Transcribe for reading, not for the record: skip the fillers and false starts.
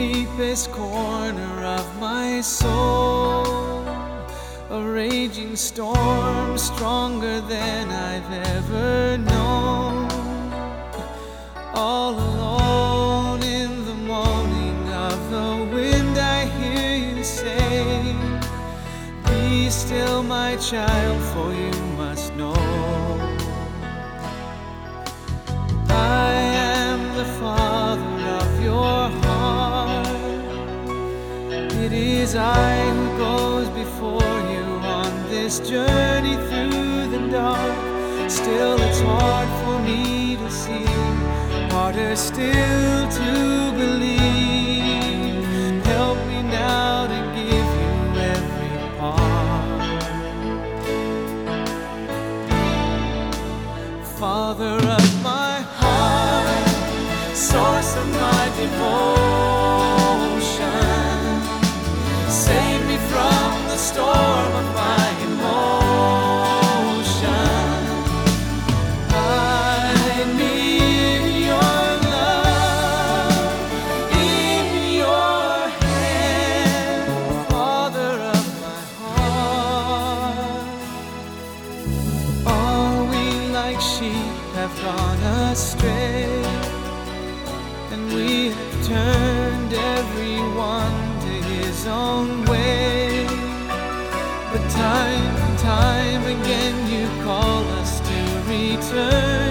deepest corner of my soul, a raging storm stronger than I've ever known. All alone in the moaning of the wind, I hear you say, "Be still, my child, for you must know I am the Father of your heart. It is I who goes before you on this journey through the dark. Still it's hard for me to see, harder still to believe. Help me now to give you every part. Father of my heart, source of my devotion, save me from the storm of my emotion. Hide me in your love, in your hand, Father of my heart. All we like sheep have gone astray, and we have turned everyone to his own way. But time and time again you call us to return.